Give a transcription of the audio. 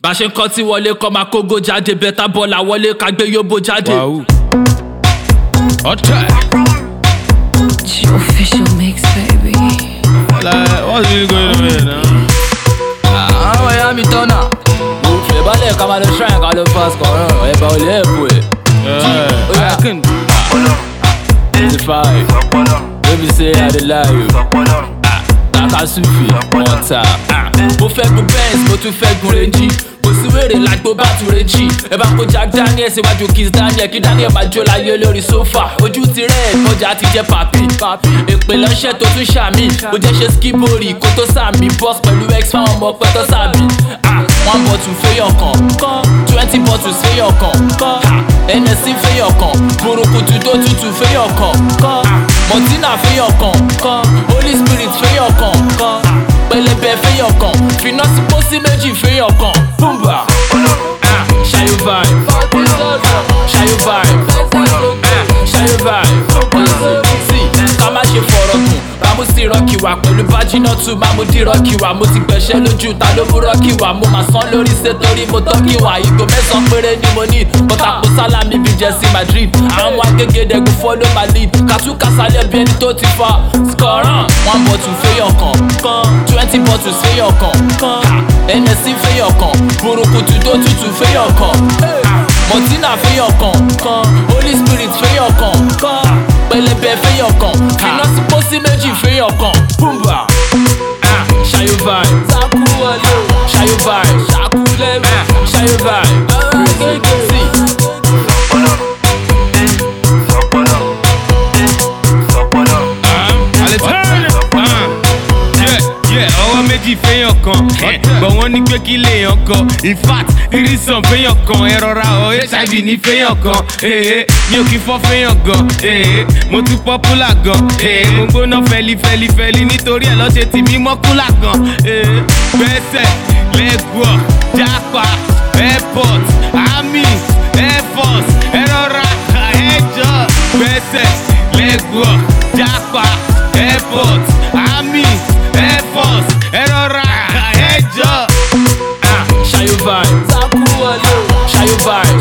bá ṣe ń kọ́ tí wọlé kọ́ máa kógó jáde bẹ́tà bọ́ọ̀là wọlé ká gbé yóbó jáde. It's your official mix, baby. Like, what's really going on here now? Àwọn ẹ̀yà mi tọ́nà. Ìbálẹ̀ ká máa lọ shrine ká lọ fast kọ̀ọ̀rọ̀ ẹ̀bà ò lè ẹ̀bù ẹ̀. I can. The five. Baby say I dey lie you. Kaka Sufi, one time. Mo fẹ́ gun Benz, mo tún fẹ́ gun Range. Kò sí wèrè lágbo bá tún Range. Ẹ bá kó Jack Daniel síwájú Kiss Daniel. Kí Daniel máa jó láyé lórí sofa. Ojú ti rẹ̀ ọjà ti jẹ́ papi. Èpè lọ́ṣẹ̀ tó tún ṣàmì. Mo jẹ́ ṣe skibori kó tó sàmì. Boss pẹ̀lú X fáwọn ọmọ pẹ́ tó sàmì. One bottle fẹ́yàn kan. 20 bottles fẹ́yàn kan. NSC fẹ́yàn kan. Burúkutu tó tutù fẹ́yàn kan. Mọ̀tínà fẹ́yàn kan. Holy Spirit fẹ́yàn kan. Pẹlẹbẹ fẹ́yàn kan. Finasi pósí méjì fẹ́yàn kan. Bumba. Ṣayó vibe. Ṣayó vibe. Ṣayó vibe. Sí, ká má ṣe fọ̀rọ̀ gùn. Bámu sí rọ́ọ̀kì wá pẹ̀lú bájínà tù. Mámu dí rọ́ọ̀kì wá. Mo ti gbẹ̀ṣẹ́ lójú ta ló mú rọ́ọ̀kì wá. Mo máa san lórí ṣe torí mo tọ́kì wá. Ìgò mẹ́sàn-án péré ni mo ní. Bọ́tàpọ̀ sálàmì bí Jesse Madrid. Àwọn agége dẹ̀gùn follow my lead. Kàtúkà sálẹ̀ bí ẹni tó ti fa. Scoran, one bottle fẹ́yàn kan. 20 bottles fẹ́yàn kan. NSC fẹ́yàn kan. Burúkutu tó tutù fẹ́yàn kan. Mọ̀tínà fẹ́yàn kan. Holy Spirit fẹ́yàn kan. Pẹlẹbẹ fẹ́yàn kan. Finasi pósí méjì fẹ́yàn kan. Bumba. Ṣayó vibe. Ṣayó vibe. Ṣayó vibe. Sí. Ọwọ́ méjì fẹ́yàn kan bọ̀ wọ́n ní pé kí lèèyàn kan in fact irisàn fẹ́yàn kan ẹ rọra ọ HIV ní fẹ́yàn kan mi ò kí fọ́ fẹ́yàn gan mo tún popular gan mo gbóná fẹ́lifẹ́lifẹ́li nítorí ẹ̀ lọ́ṣẹ̀ tí mi mọ́kúlà gan gbẹ́sẹ̀ lẹ́gbọ̀ jápa airport army air force ẹ rọra ẹjọ́ gbẹ́sẹ̀ lẹ́gbọ̀ jápa airport army air force ẹ rọra ẹjọ́. Ṣayó vibe. Ṣayó vibe.